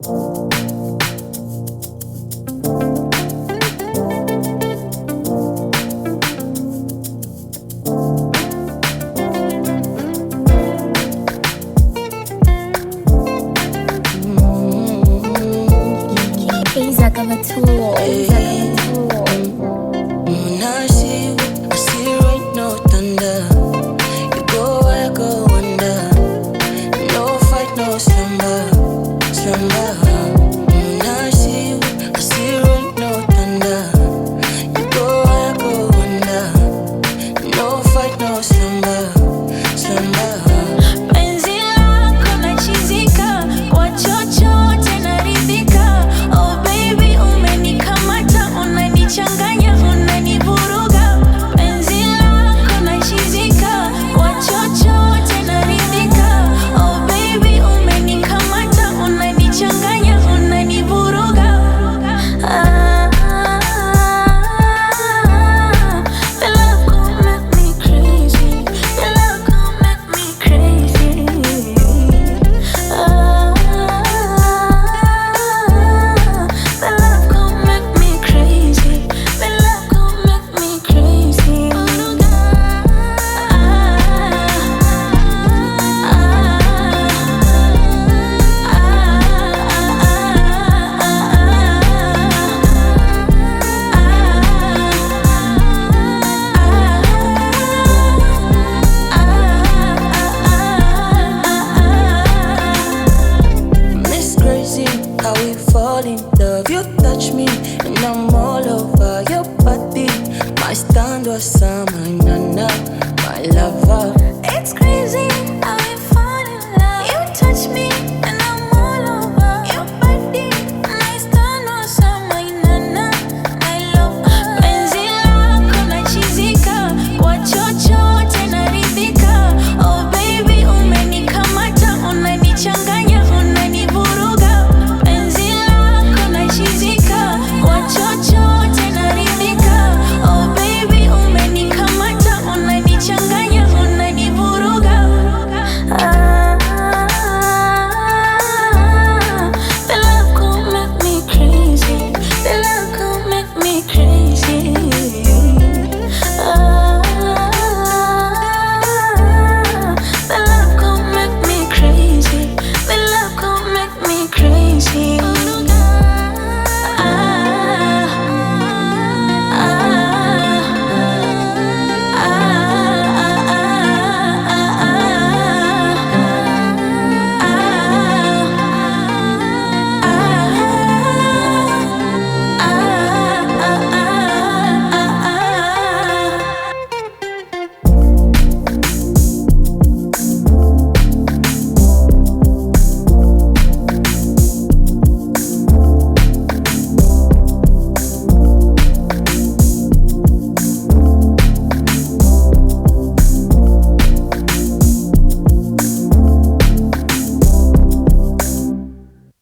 Iza kama tool. When I see you, I see rain, no thunder. You go, I go under. No fight, no slumber, slumber. When I see you, I see rain, no thunder. You go, I go under. No fight, no slumber, slumber. Penzi lako nachizika, kwa chochote naridhika. Oh baby, umenikamata, unanichanganya, unanivuruga. Penzi lako nachizika, kwa chochote naridhika. Oh baby, umenikamata, unanichanganya, unanivuruga. Your love gon' make me crazy. Your love gon' make me crazy. Your love gon' make me crazy. Your love gon' make me crazy. Miss Crazy, how we fall in love. You touch me, and I'm all over your body. My stand was summer, nana, my lover. It's crazy how we fall in love. You touch me and I'm all over your body. My stand was summer, nana, my love. Penzi lako nachizika, kwa chochote naridhika. Oh baby, umenikamata, unanichanganya, unanivuruga. Penzi lako nachizika, kwa chochote naridhika. Oh baby, umenikamata, unanichanganya, unanivuruga. The love gon' make me crazy. The love gon' make me crazy. The love gon' make me crazy. The love gon' make me crazy.